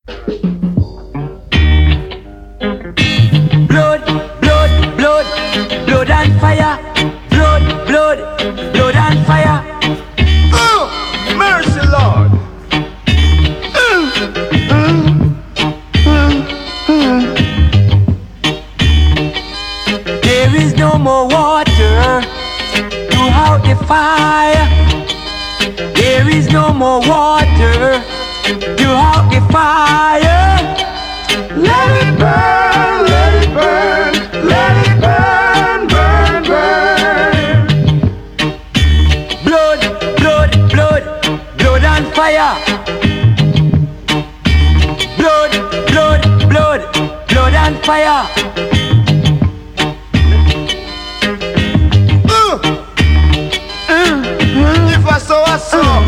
Blood, blood, blood, blood and fire. Blood, blood, blood and fire. Mercy, Lord. There is no more water to out the fire. There is no more water to out the fire. Let it burn, let it burn, let it burn, burn, burn. Blood, blood, blood, blood and fire. Blood, blood, blood, blood and fire. If I saw,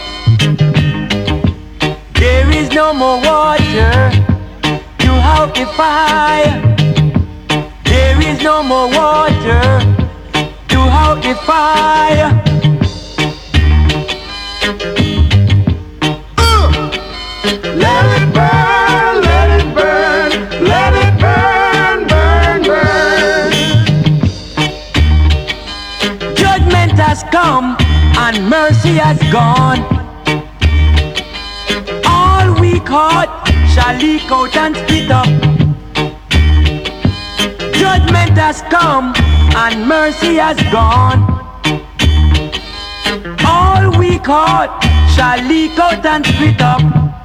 There is no more water to out the fire. There is no more water to out the fire. let it burn, let it burn, let it burn, burn, burn. Judgment has come and mercy has gone. All we caught shall leak out and split up. Judgment has come and mercy has gone. All we caught shall leak out and split up.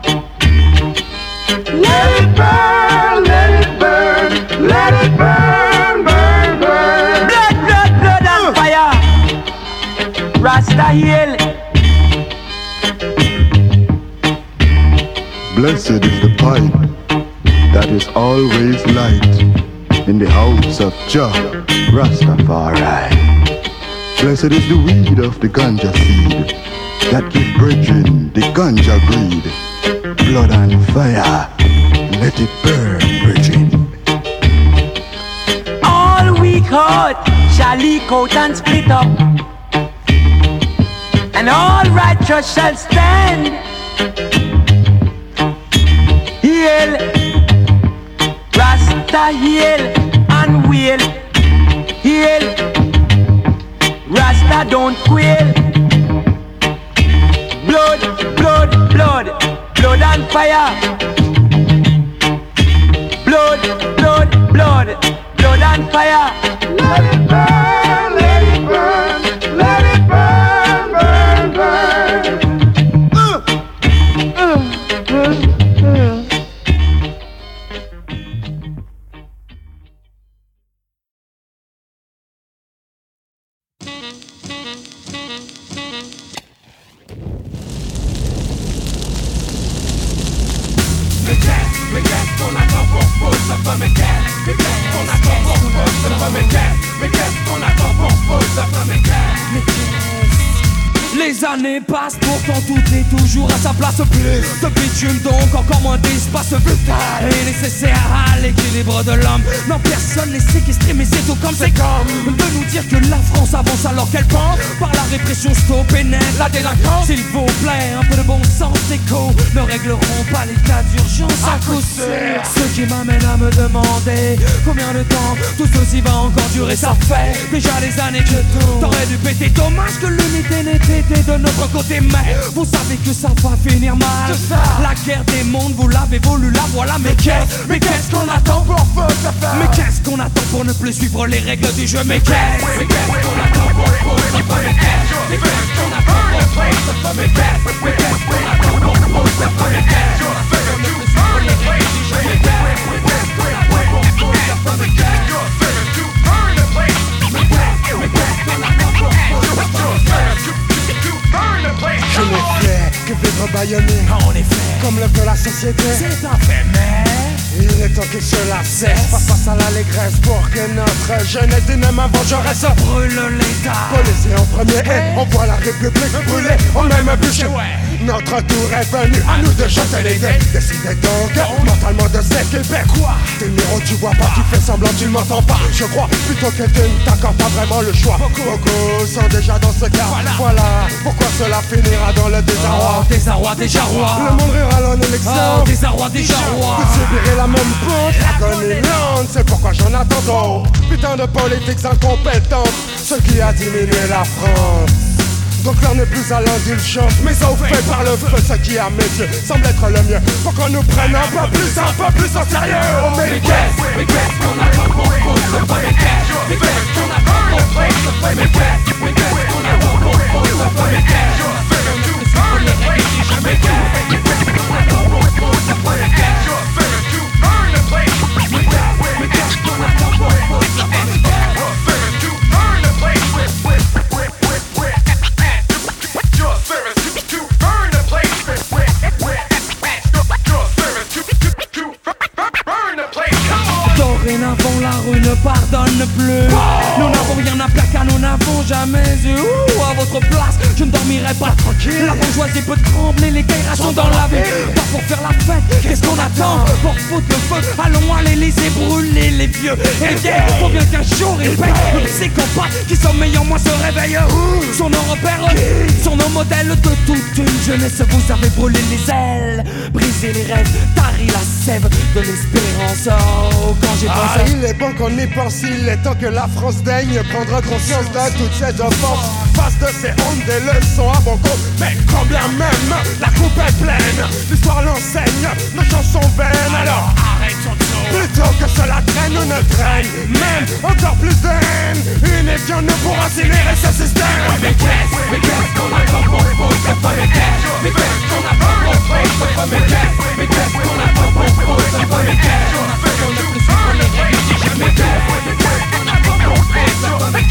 Let it burn, let it burn, let it burn, burn, burn. Blood, blood, blood and fire. Rasta heal. Blessed is the pipe that is always light in the house of Jah Rastafari. Blessed is the weed of the ganja seed that give brethren the ganja breed. Blood and fire, let it burn, brethren. All we caught shall leak out and split up, and all righteous shall stand. Heal, Rasta heal and wail. Heal, Rasta don't quail. Blood, blood, blood, blood and fire. Blood, blood, blood, blood and fire. Let it burn, let it burn, let it burn, burn, burn. Les années passent, pourtant tout est toujours à sa place. Plus de bitume, donc encore moins d'espace vital et nécessaire à l'équilibre de l'homme. Non, personne n'est séquestré, mais c'est tout comme c'est comme de nous dire que la France avance alors qu'elle pense par la répression stop et net la délinquance. S'il vous plaît, un peu de bon sens écho ne régleront pas les cas d'urgence à coup sûr. Ce qui m'amène à me demander combien de temps tout ceci va encore durer. Ça fait déjà des années que tout t'aurais dû péter. Dommage que l'unité n'ait été de notre côté, mais vous savez que ça va finir mal. La guerre des mondes, vous l'avez voulu, la voilà. Mais qu'est-ce qu'on attend pour Mais qu'est-ce qu'on attend pour ne plus suivre les règles du jeu? Mais qu'est-ce qu'on attend pour Mais qu'est-ce qu'on attend pour Mais qu'est-ce qu'on attend pour Je n'ai fait que vivre bâillonné. En effet, comme le veut la société. c'est un fait, mais il est temps que cela cesse. Face à l'allégresse pour que notre jeunesse d'une main vengeresse brûle l'État. Policier en premier et on voit la République brûler. On même bûcher. Notre tour est venu, à nous de jeter les dés. Décidez donc mentalement de s'équiper. Quoi? Tes numéros tu vois pas, tu fais semblant tu ne m'entends pas. Je crois plutôt que tu ne t'accordes pas vraiment le choix. Beaucoup sont déjà dans ce cas. Voilà pourquoi cela finira dans le désarroi. Désarroi, déjà roi. Le monde rural en élection. Désarroi, déjà roi. Vous subirez la même pente, l'agonie, c'est pourquoi j'en attends d'autres. Putain de politiques incompétentes, ce qui a diminué la France. Donc l'on n'est plus à l'indulgence, mais fait par le feu, ce qui à mes yeux semble être le mieux. Faut qu'on nous prenne un peu plus en sérieux. Oh mais qu'est-ce qu'on a pas pour se faire? Mais qu'est-ce qu'on a pas pour se faire? Mais qu'est-ce qu'on a pas pour se faire? Mais qu'est-ce qu'on a pas pour se faire? Mais qu'est-ce qu'on a pas pour se Dorénavant la rue ne pardonne plus. Nous n'avons rien à plaquer, nous n'avons jamais eu. À votre place, je ne dormirai pas tranquille. La bourgeoisie peut trembler, les guerres sont dans la ville. Pas pour faire la fête, qu'est-ce qu'on attend? Pour foutre le feu, allons à l'Élysée brûler les vieux. Et les vieilles, faut bien qu'un jour ils payent. Le psychopathe qui sommeille en moi se réveille. Sur nos repères, sur nos modèles de toute une jeunesse. Vous avez brûlé les ailes, brisé les rêves, tari la sève de l'espérance. Oh, quand j'ai pensé... il est bon qu'on y pense, il est temps que la France daigne prendre conscience de toutes ces offenses. Face de ces hontes, des leçons à bon compte. Mais quand bien même la coupe est pleine, l'histoire l'enseigne, nos chansons vaines. Alors arrêtons tout. Plutôt que cela traîne ou ne traîne, même encore plus de haine. Unifions nous pour incinérer ce système. Mais qu'est-ce qu'on a pas pour se faire? Mais qu'est-ce qu'on a pas pour se faire? Mais qu'est-ce qu'on a pas pour se faire? Mais qu'est-ce qu'on a fait qu'on a plus sur les règles? Mais qu'est-ce qu'on a pas pour se faire? Mais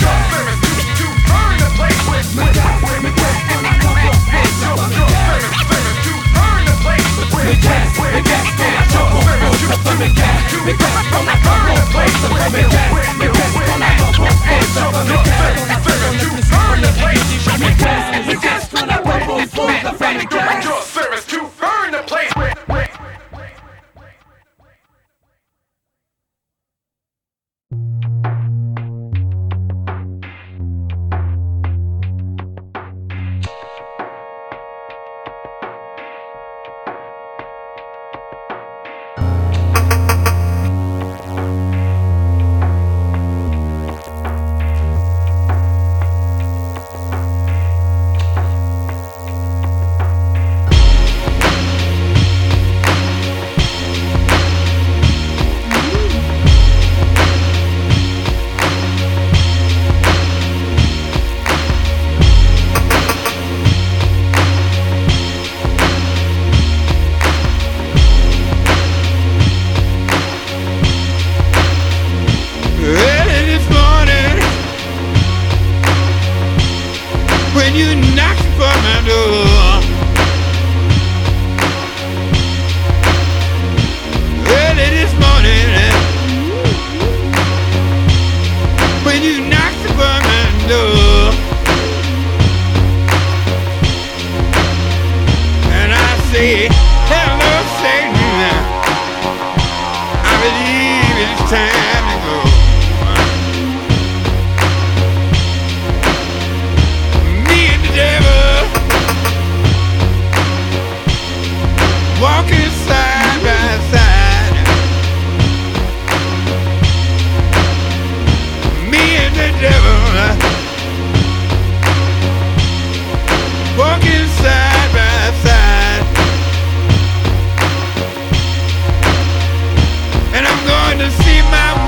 And I'm going to see my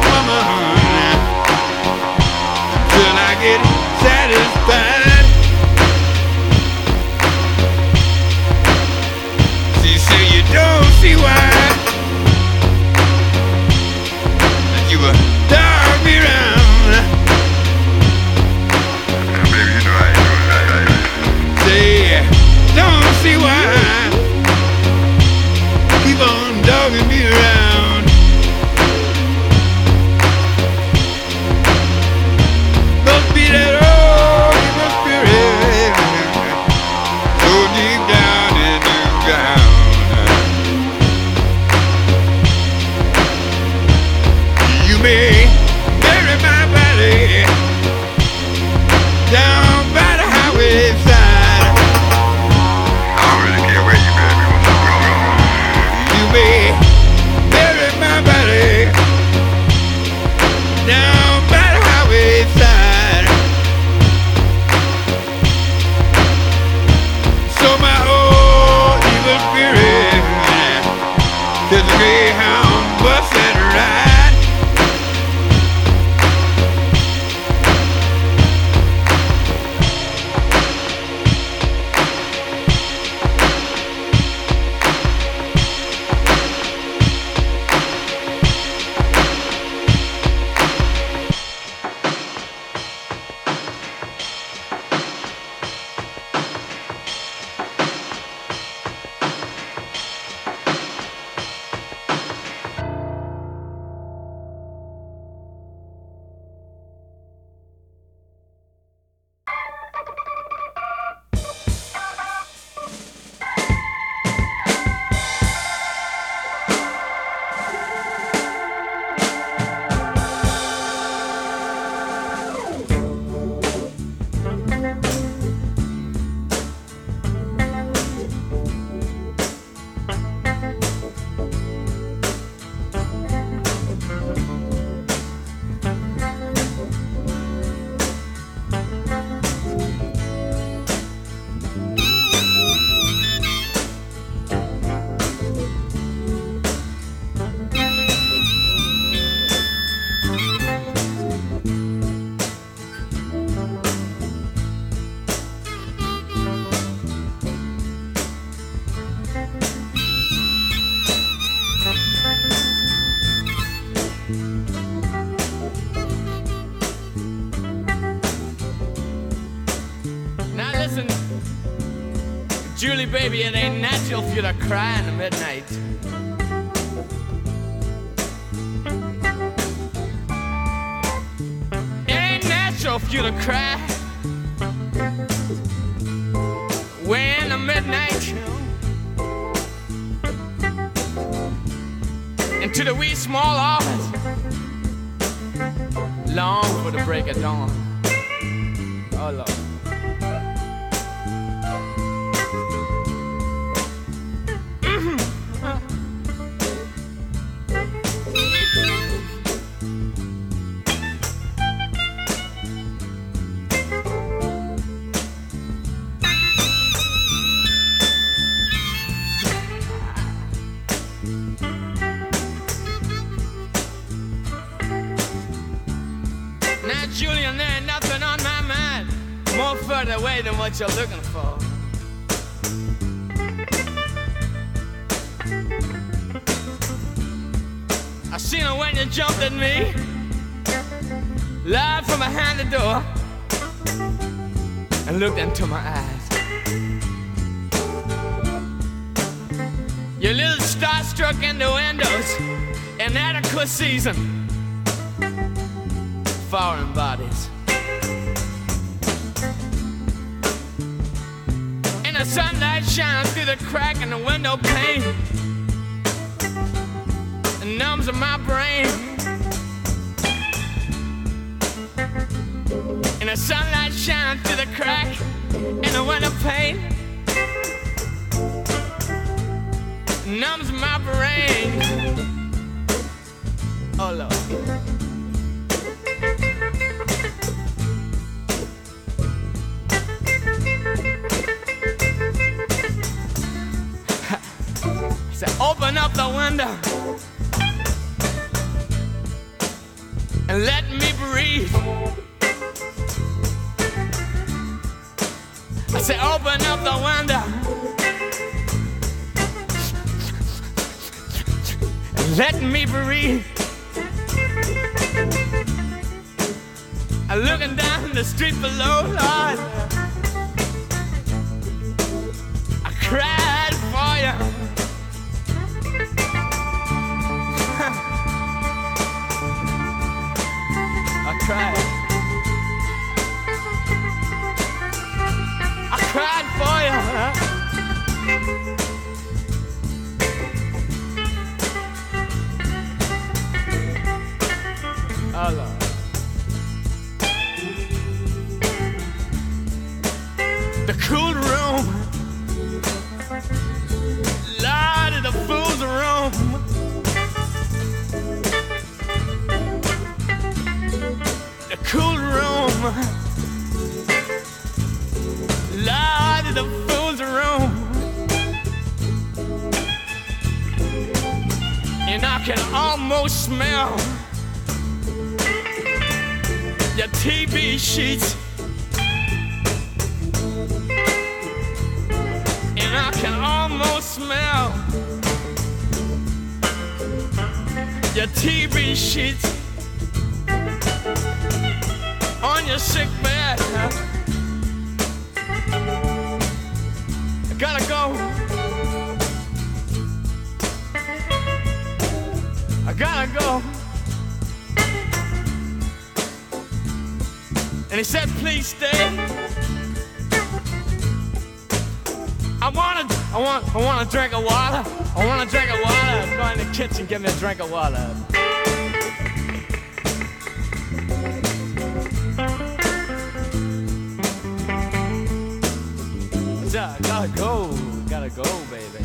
as a Greyhound bus that ride. Julie, baby, it ain't natural for you to cry in the midnight. It ain't natural for you to cry way in the midnight, into the wee small hours, long for the break of dawn. Oh, Lord. Julian, there ain't nothing on my mind more further away than what you're looking for. I seen her when you jumped at me, live from behind the door, and looked into my eyes. Your little starstruck in the windows, inadequate season. Foreign bodies. And the sunlight shines through the crack in the window pane and numbs my brain. And the sunlight shines through the crack in the window pane, numbs my brain. Oh Lord. So open up the window and let me breathe. I say open up the window and let me breathe. I'm looking down the street below, Lord. I cried for you. I cried for you. Oh Lord. The cool room, Lord, of the fool's room. The cool room, Lord, of the fool's room. and I can almost smell your TV sheets, and I can almost smell your TV sheets on your sick bed. I gotta go. I gotta go. And he said, please stay. I want a drink of water. I want a drink of water. Go in the kitchen, give me a drink of water. Gotta go, baby.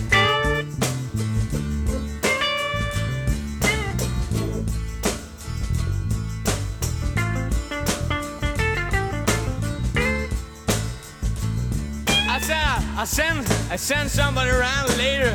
I send somebody around later.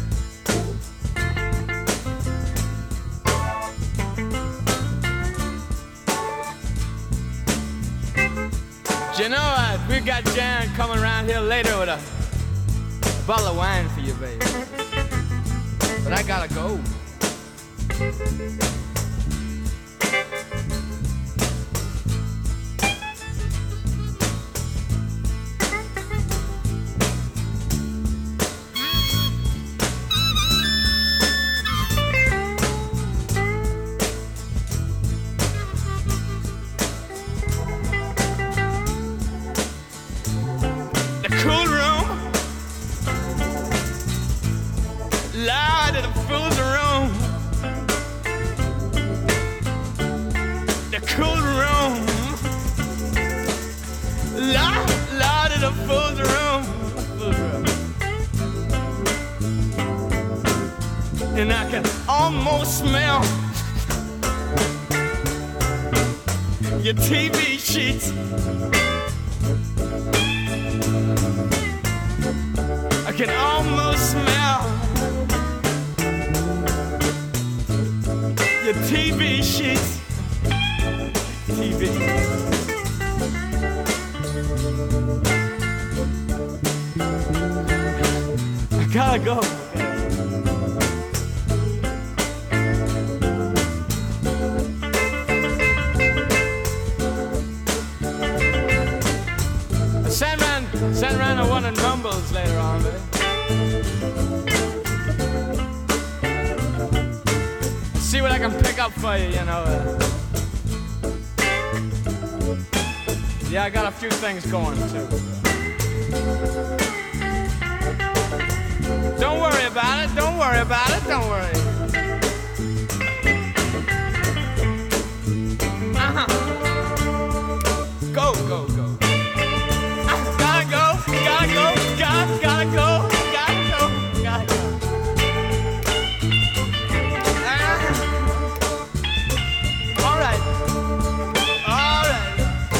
You know what? We got Jan coming around here later with a bottle of wine for you, baby. But I gotta go. And I can almost smell your TV sheets. I can almost smell your TV sheets. TV. I gotta go. Send around a one of Mumbles later on, baby. See what I can pick up for you, you know. Yeah, I got a few things going, too. Don't worry about it, don't worry about it, don't worry. Go, go, go. Gotta go, gotta go, gotta go, gotta go. All right, all right.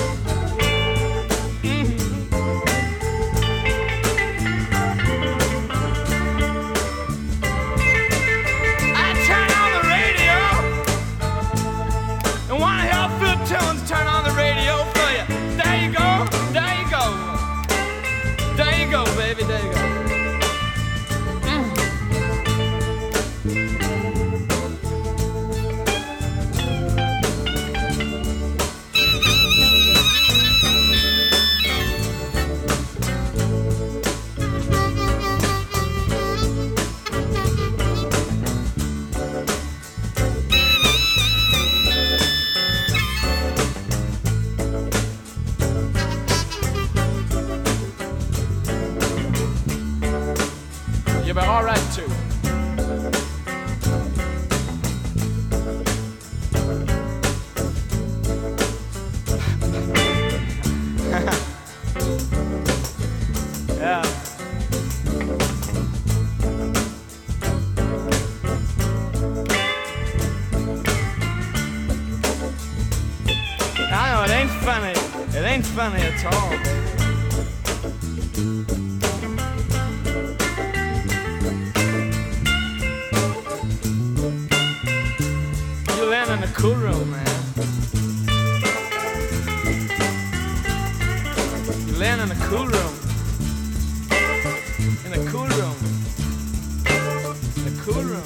I turn on the radio and wanna hear Phil Tillins turn on the radio for you. There you go, there you go. There you go, baby, there you go. You'll be all right, too. Yeah. I know, it ain't funny. It ain't funny at all. a cool room, man. You land in a cool room. In a cool room. In a cool room.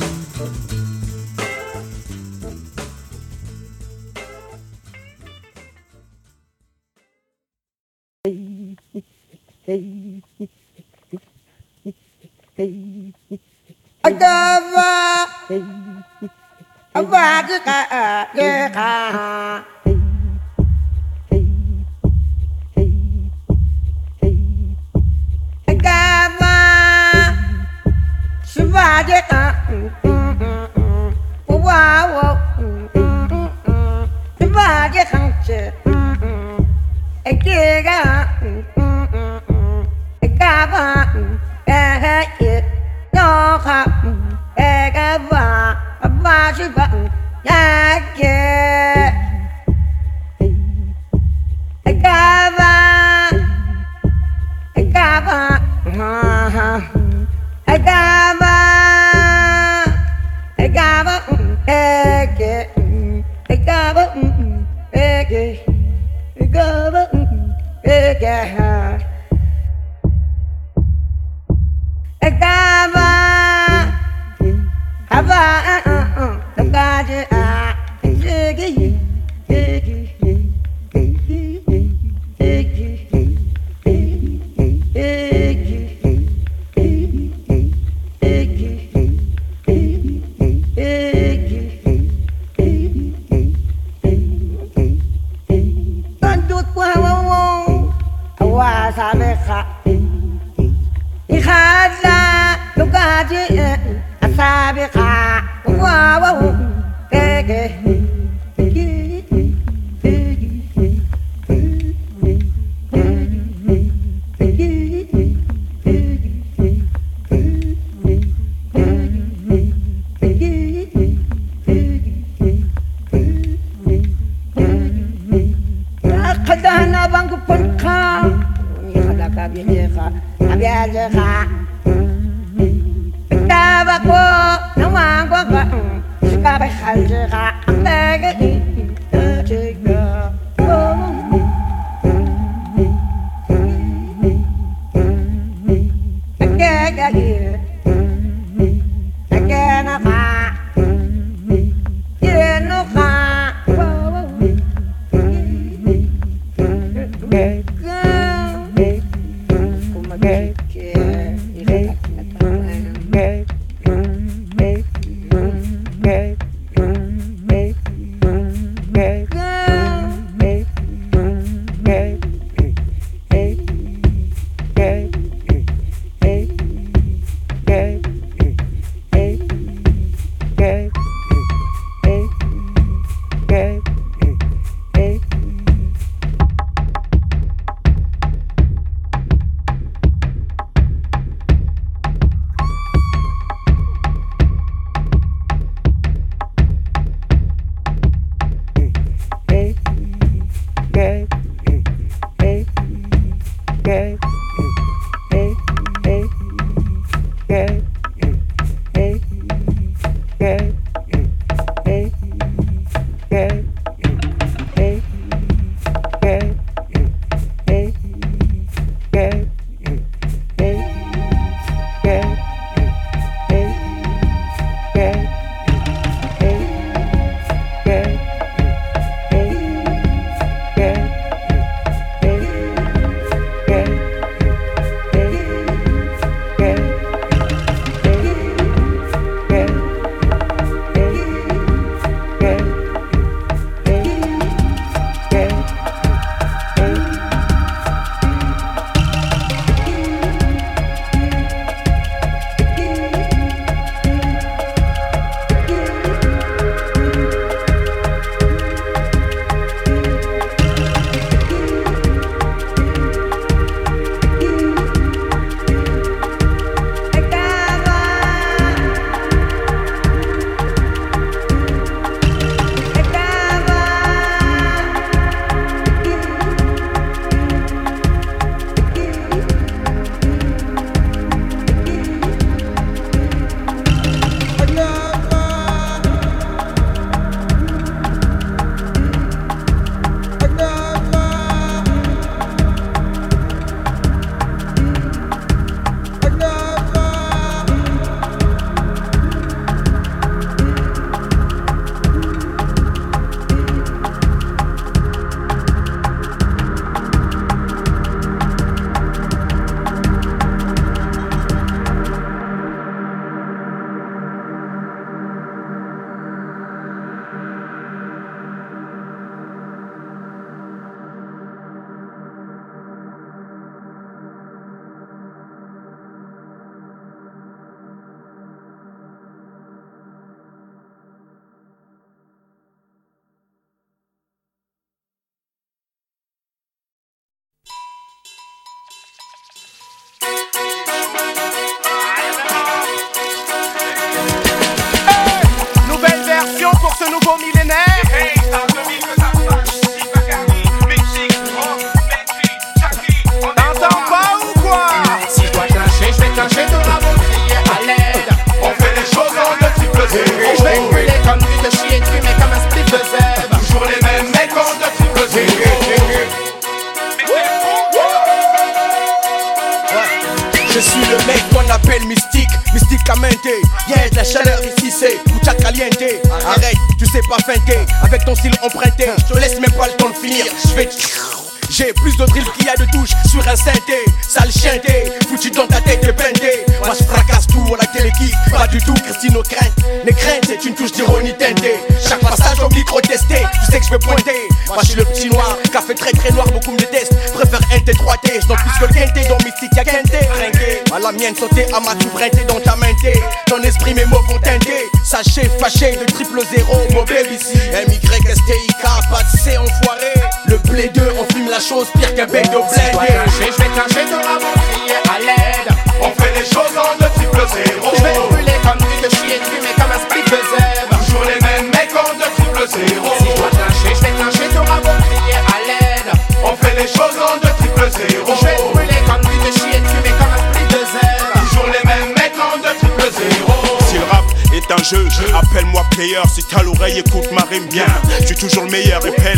tienté. Arrête, tu sais pas feinter. Avec ton style emprunté, je te laisse même pas le temps de finir. Je vais j'ai plus de drill qu'il y a de touches sur un synthé. Sale chienté, foutu dans ta tête et pendé. Moi je fracasse tout, on a quelle équipe? Pas du tout, Christine crainte. Les craintes, c'est une touche d'ironie teintée. Chaque passage au micro testé, tu sais que je vais pointer. Moi je suis le petit noir, café très très noir, beaucoup me détestent. Préfère NT3T, je donne plus que le quinté. Dans Mystique y'a quinté, trinqué. À la mienne sauter à ma souveraineté dans ta mainté. Ton esprit mes mots vont teinter. Sachez, fâché de 000, mon baby ici. MYSTIK, pas de C enfoiré. Le blé 2, on fume la chose pire qu'un bec de blé. Si je dois clencher, je vais clencher, t'auras mon crier à l'aide. On fait les choses en 2 000. Je vais brûler comme du de chier de fumer comme un split de zèbre. Toujours les mêmes mecs en 2 000. Si je dois clencher, je vais clencher, t'auras mon crier à l'aide. On fait les choses en 2 000. Je vais brûler comme du de chier de fumer comme un split de zèbre. Toujours les mêmes mecs en 2 000. Si le rap est un jeu, appelle-moi player. Si t'as l'oreille, écoute ma rime bien. Je suis toujours le meilleur, appelle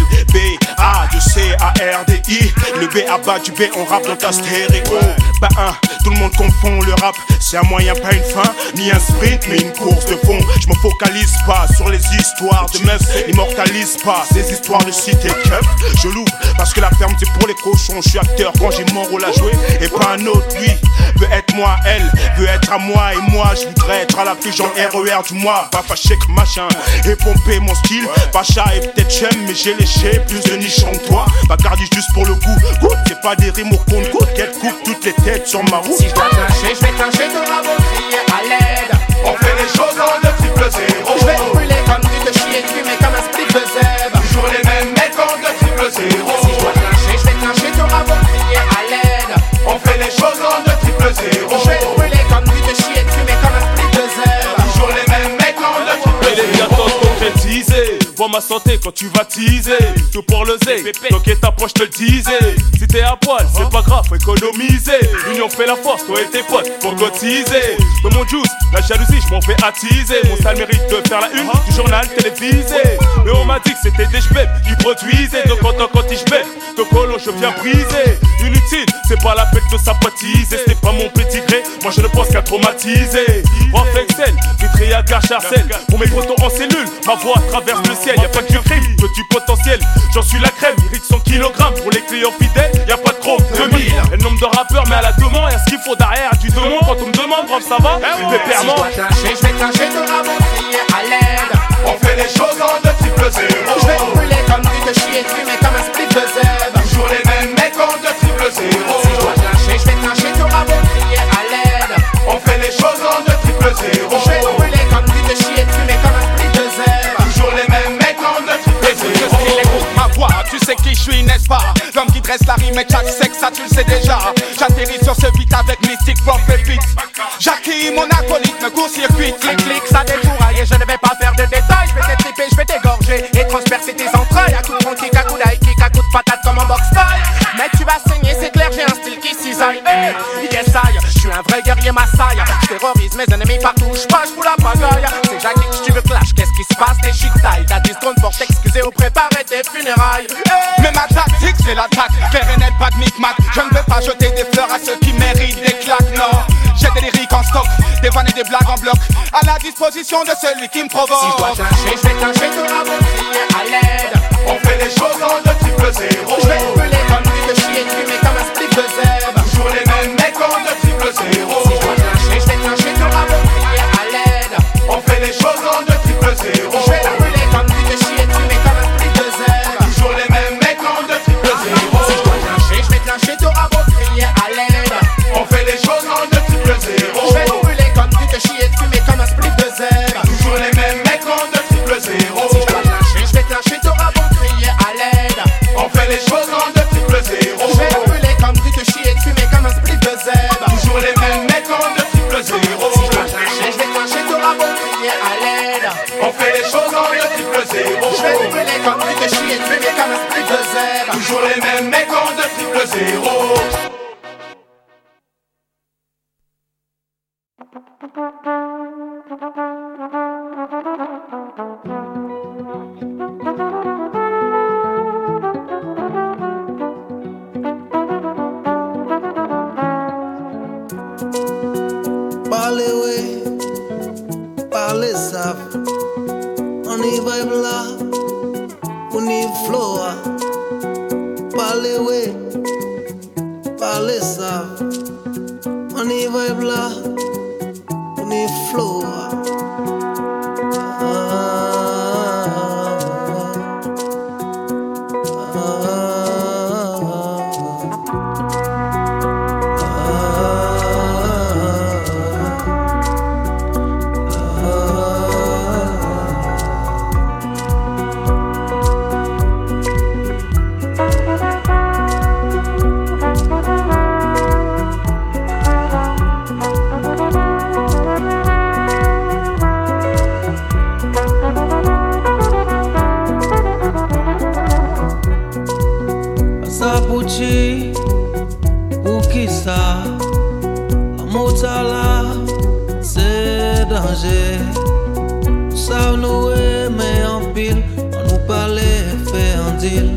B-A de C-A-R-D-I. Le B à bas du B, on rappe dans ta stéréo. Bah tout le monde confond le rap. C'est un moyen, pas une fin, ni un sprint, mais une course de fond. Je me focalise pas sur les histoires de meufs, n'immortalise pas ces histoires de cité keuf. Je l'ouvre parce que la ferme c'est pour les cochons. Je suis acteur quand j'ai mon rôle à jouer et pas un autre. Lui veut être moi, elle veut être à moi. Et moi je voudrais être à la fiche en RER du mois. Pas fâché que machin et pomper mon style. Pacha et peut-être chum, mais j'ai léché plus de nichons que toi. Bacardi juste pour le goût. Goûte, c'est pas des rimes au compte goutte qu'elle coupe toutes les têtes sur ma route. Si je dois clencher, je vais clencher, t'auras mon crier à l'aide. On fait les choses en 2 000. Je vais brûler comme du de chier de fumer comme un split de zèbre. Toujours les mêmes mecs en 2 000. Si je dois clencher, je vais clencher, t'auras mon crier à l'aide. On fait les choses en 2 000. Je vais brûler comme du de chier de fumer comme un split de zèbre. Toujours les mêmes mecs en 2 000. Il est bien temps de concrétiser. Vois ma santé quand tu vas teaser. Tout pour le zé, donc et ta poche te le disais. Si t'es à poil, c'est pas grave, faut économiser. L'union fait la force, toi et tes potes, faut cotiser. Dans mon juice, la jalousie, je m'en fais attiser. Mon sale mérite de faire la une du journal télévisé. Mais on m'a dit que c'était des jbèbs qui produisaient. Donc en tant qu'anti-jbèb, de colon je viens briser. Inutile, c'est pas la peine de sympathiser. C'est pas mon pédigré, moi je ne pense qu'à traumatiser. Rof Excel, vitré à gare Charcel. Pour mes potos en cellule, ma voix traverse le ciel. Y'a pas que du crime, que du potentiel. J'en suis la crème, mérite 100 kg. Pour les clients fidèles, y'a pas de chrome, 2000. Et le nombre de rappeurs, mais à la demande, y'a ce qu'il faut derrière du demande. Quand on me demande, bref, ça va, mais Si je dois clencher, je vais clencher, t'auras mon crier à l'aide. On fait les choses en 2 000. Je vais brûler comme du de chier de fumer comme un split de zèbre. Toujours les mêmes mecs en 2 000. Si je dois clencher, je vais clencher, t'auras mon crier à l'aide. On fait les choses en 2 000. Je vais brûler comme du de chier de fumer comme un split de zèbre. Toujours les mêmes mecs en 2 000. Le style écoute ma voix, tu sais qui je suis, n'est-ce pas? L'homme qui dresse la rime et chaque sexe, ça tu le sais déjà. J'atterris sur ce beat avec Mystique, Rock et Beat. J'acquis mon acolyte, me court-circuit. Clic-clic, ça défouraille et je ne vais pas faire de détails. Je vais t'étriper, je vais t'égorger et transpercer tes entrailles. À coup de front, kick, à coup d'ail, kick, à coup de patate comme en box style. Mais tu vas saigner, c'est clair, j'ai un style qui cisaille. Yes, je suis un vrai guerrier Maasai. Je terrorise mes ennemis partout, je passe pour la pagaille. C'est Jackie que tu veux clash, qu'est-ce qui se passe? T'es chic taille, t'as 10 secondes pour t'excuser ou préparer tes funérailles. Mais ma tactique c'est l'attaque, clair et net, pas de micmac. Je ne veux pas jeter des fleurs à ceux qui méritent des claques, non. J'ai des lyriques en stock, des vannes et des blagues en bloc, à la disposition de celui qui me provoque. Si je dois clencher, je vais clencher, t'auras mon crier à l'aide. On fait les choses en 2 000. Je vais brûler comme du de chier de fumer comme un split de zèbre. Toujours les mêmes mecs en 2 000. Si je dois clencher, je vais clencher, t'auras mon crier à l'aide. On fait les choses en 2 000. Je vais brûler comme du de chier de fumer comme un split de zèbre. Toujours les mêmes mecs en 2 000. Si je dois clencher, je vais clencher, t'auras mon crier à l'aide. On fait les choses en 2 000. Je vais brûler comme du de chier de fumer comme un split de zèbre. Toujours les mêmes mecs en 2 000. Si je dois clencher, je vais clencher, t'auras mon crier à l'aide. On fait les choses en 2 000. Je vais brûler comme du de chier de fumer comme un split de zèbre. Toujours les mêmes mecs en 2 000. Si je dois clencher, je vais clencher, t'auras mon crier à l'aide. On fait les choses en 2 000. Je vais brûler comme du de chier de fumer comme un split de zèbre. Toujours les mêmes mecs en 2 000. Parlez, oui, parlez ça. y vibe là, on y flow. Parlez ouais, parlez ça. On y vibe là, on y flow. Pour qui ça? L'amour là, c'est danger. Nous savons nous aimer en pile, on nous parlait, fait un deal.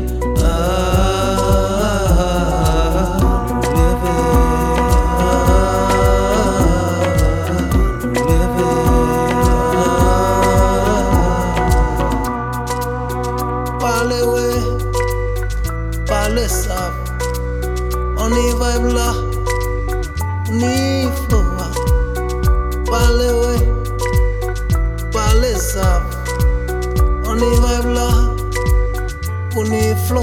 Parlez ouais, parlez ça. On y vibe là, on y flow. Parlez ouais, parlez ça. On y vibe là, on y flow.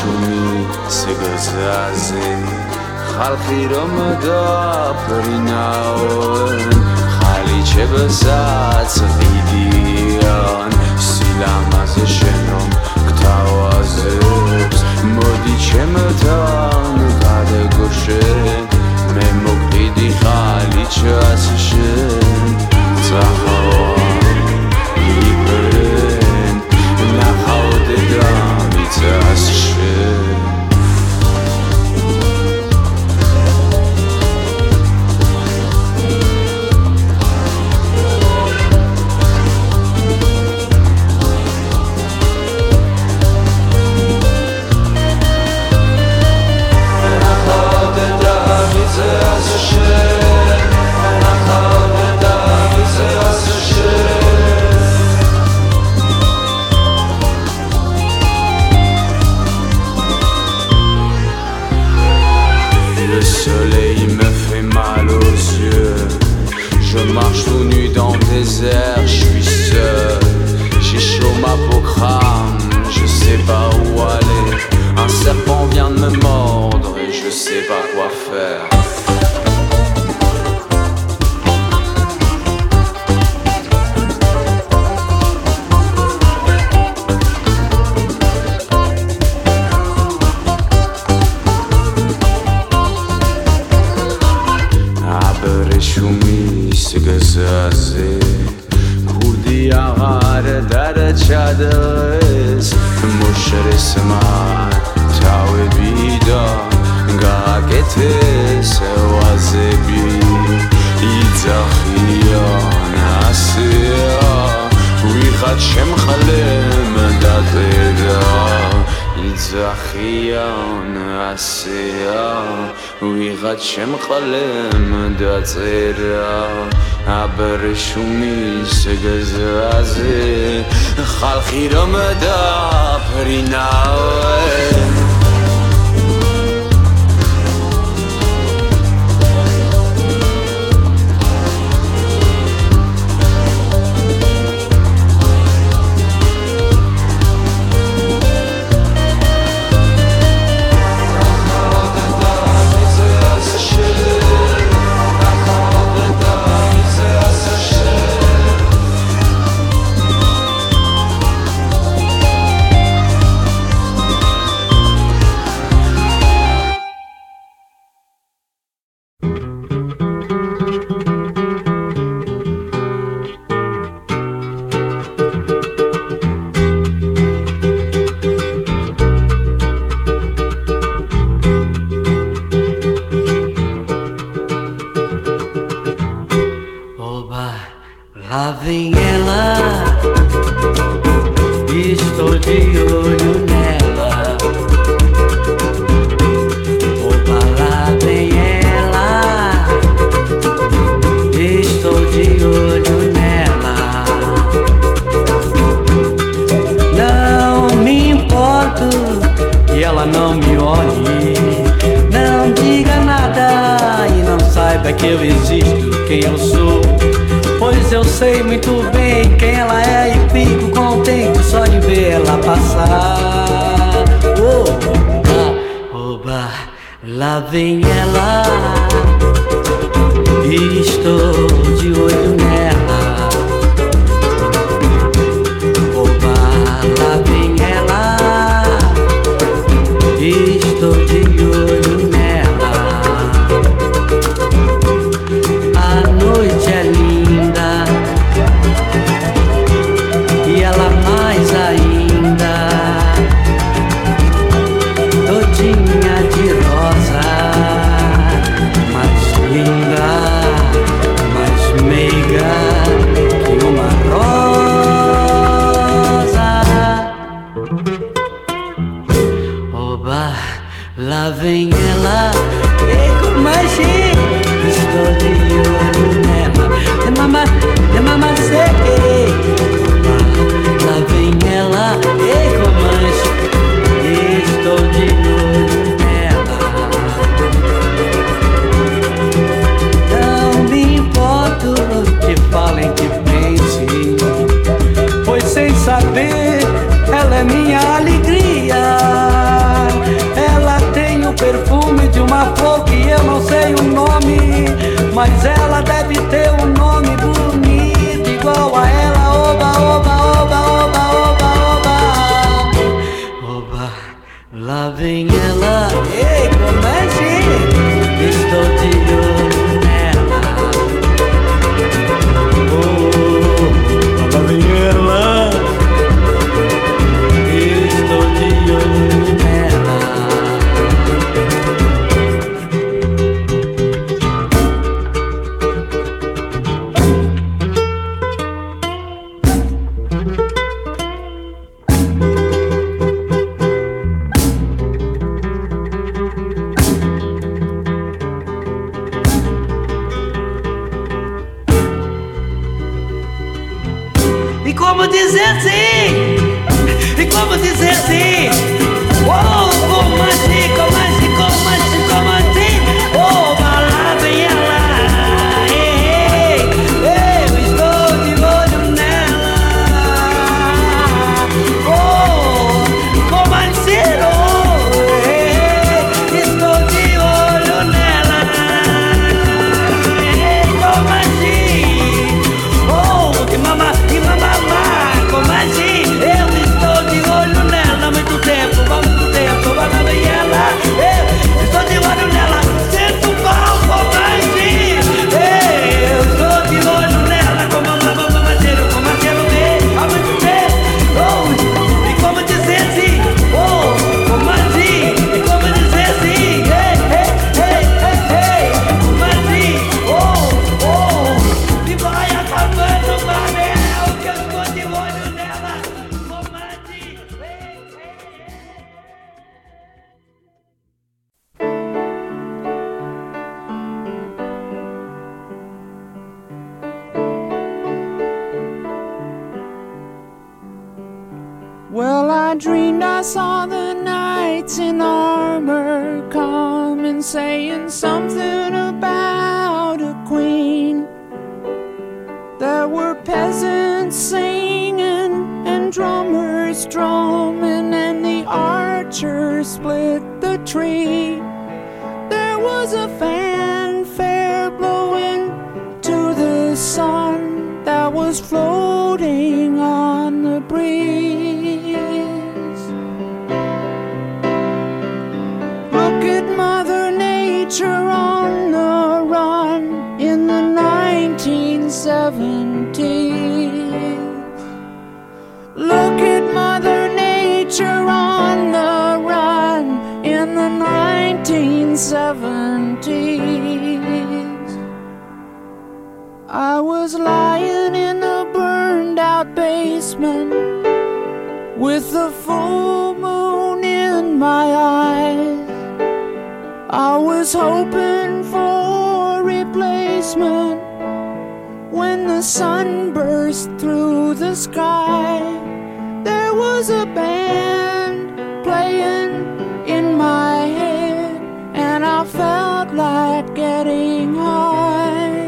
شومی سگزازی خلقی رو مدابریناون خالی چه بسات سقیدیان سیلم از شنم کتاوازبز مودی چه مدان قده گوشن ممقیدی خالی چه ازشن تخوان ایبرن نخواد دامی تازشن Le soleil me fait mal aux yeux. Je marche tout nu dans le désert, je suis seul. J'ai chaud, ma peau crame, je sais pas où aller. Un serpent vient de me mordre et je sais pas quoi faire. شومی سگزازی کودی آغار در چادرس مشرس من تاوی بیدا گاگت سوازی بی ایزاخیان آسیا ویخد شم خلم دادیدا ایزاخیان آسیا ویخد شم خلم دادیدا عبر شومی سگزازی خلقی رو مدابریناون Lá vem ela, estou de olho nela. Opa, lá vem ela, estou de olho nela. Não me importo que ela não me olhe. Não diga nada e não saiba que eu existo, quem eu sou. Pois eu sei muito bem quem ela é e fico contente só de ver ela passar. Oba, oba, lá vem ela, estou de olho nela. Oba, lá vem ela, estou de olho nela. A noite é linda e ela mais ainda, todinha de rosa, mais linda, mais meiga que uma rosa. Oba, lá vem ela, e como a gente, estou de olho nela. De mama sei. Lá vem ela, e comanche, estou de olho nela. Não me importo que falem, que pensem, pois sem saber ela é minha alegria. Lá vem ela, ei, como é que estou de olho nela. Oh, lá vem ela, estou de olho nela. E como dizer sim? E como dizer sim? Oh, como assim, como assim, como assim, como assim? Oh, lá vem ela. Ei, ei, eu estou de olho nela. Oh, como assim, oh, ei, estou de olho nela. Ei, como assim? Oh, que mamá, como assim? Eu estou de olho nela há muito tempo, lá vem ela. Eu estou de olho nela, sinto mal, como assim? Eu estou de olho nela, como há muito tempo, oh, e como dizer sim? Oh, como assim? E como dizer sim? Ei, como assim? Oh, oh, e vai acabando o anel, que eu estou de olho nela, como assim? Well, I dreamed I saw the knights in armor coming, saying something about a queen. There were peasants singing and drummers drumming, and the archers split the tree. There was a fanfare blowing to the sun that was floating on the breeze. Look at Mother Nature on the run in the 1970s. Look at Mother Nature on the run in the 1970s. I was lying in a burned out basement with the full moon in my eyes. I was hoping for replacement when the sun burst through the sky. There was a band playing in my head, and I felt like getting high.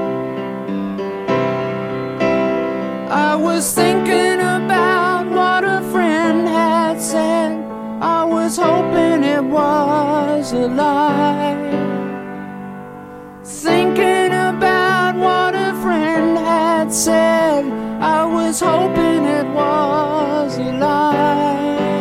I was thinking about what a friend had said. I was hoping it was a lie. Thinking about what a friend had said, I was hoping it was a lie.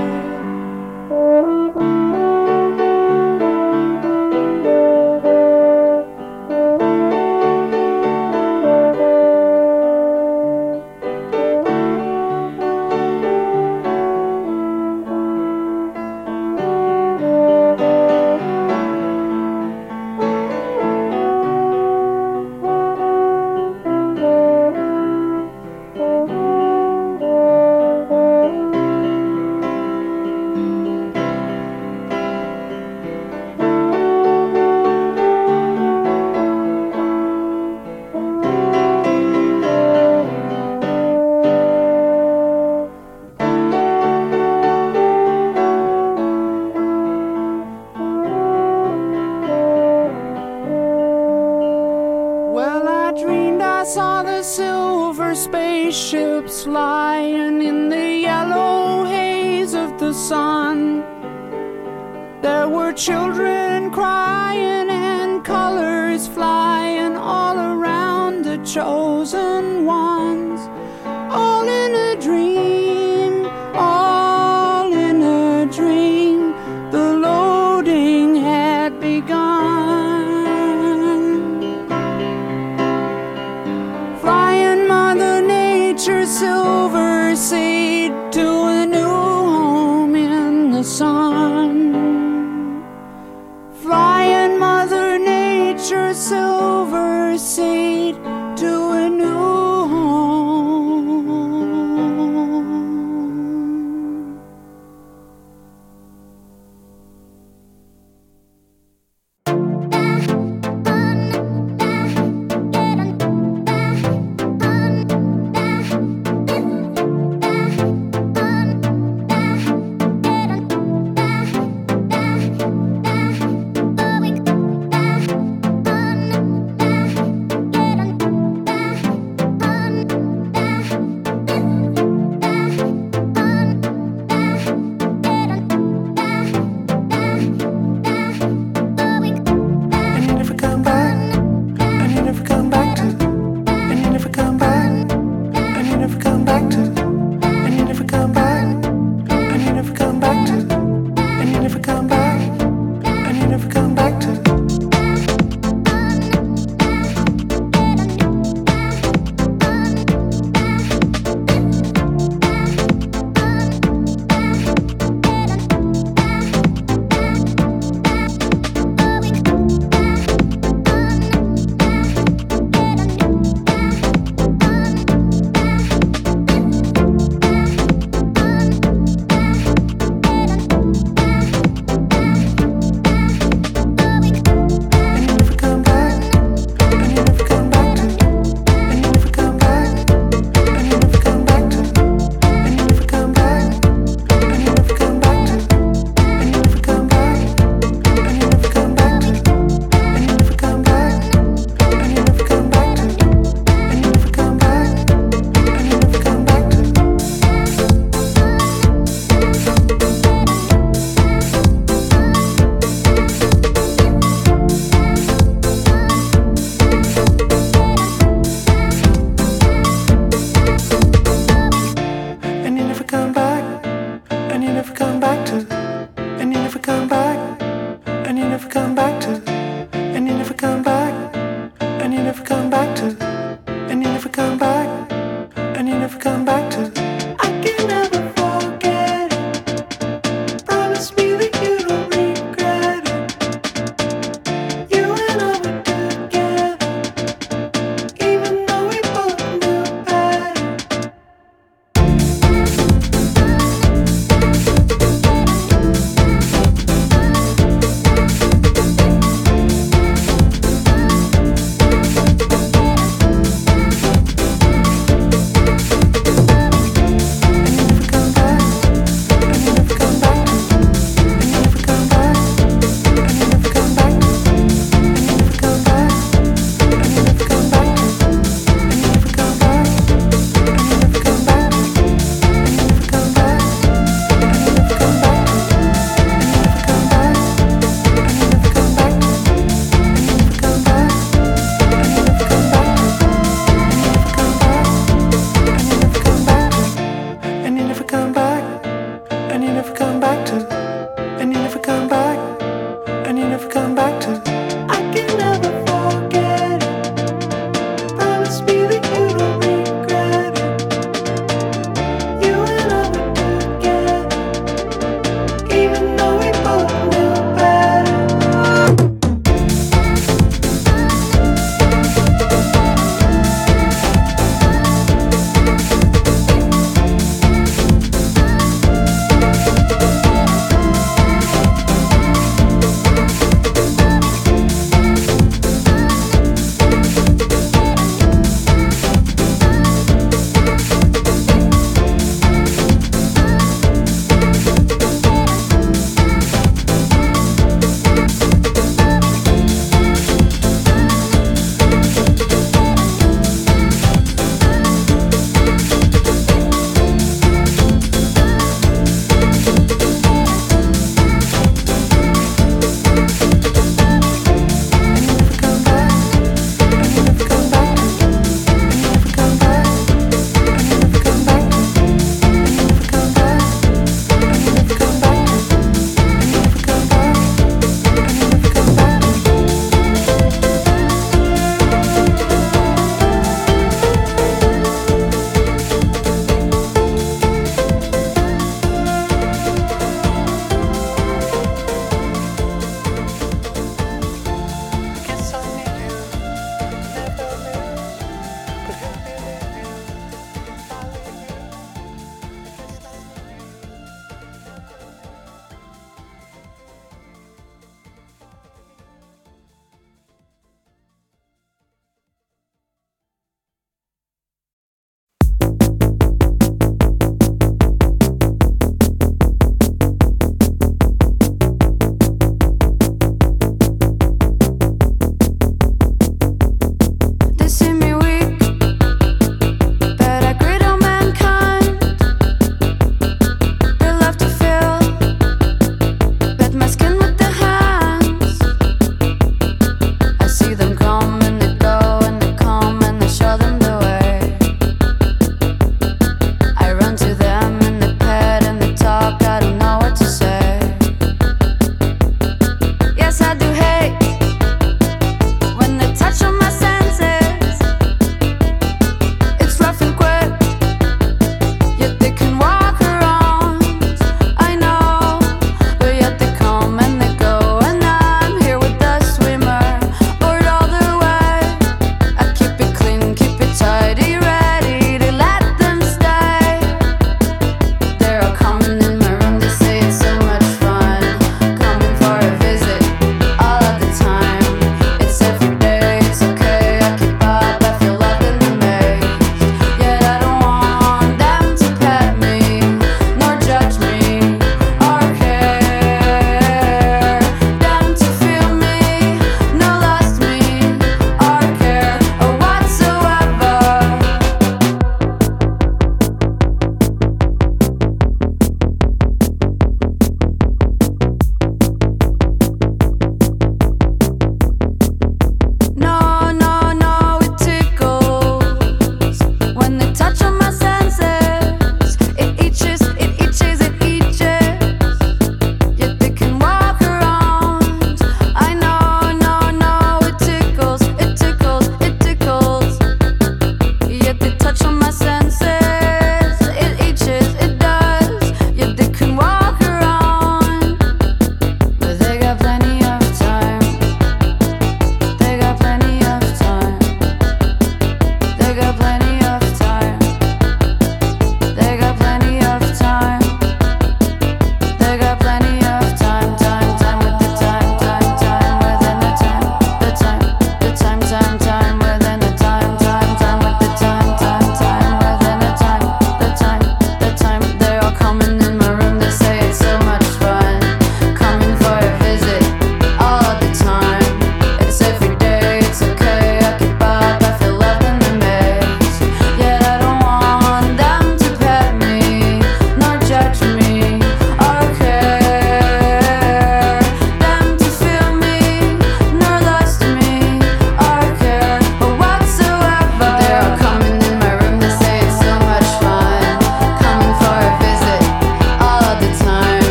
Spaceships flying in the yellow haze of the sun. There were children crying and colors flying all around the chosen ones. All in a dream, all in a dream. flying Mother Nature's silver seed to a new home. come back to, and you never come back, and you never come back to.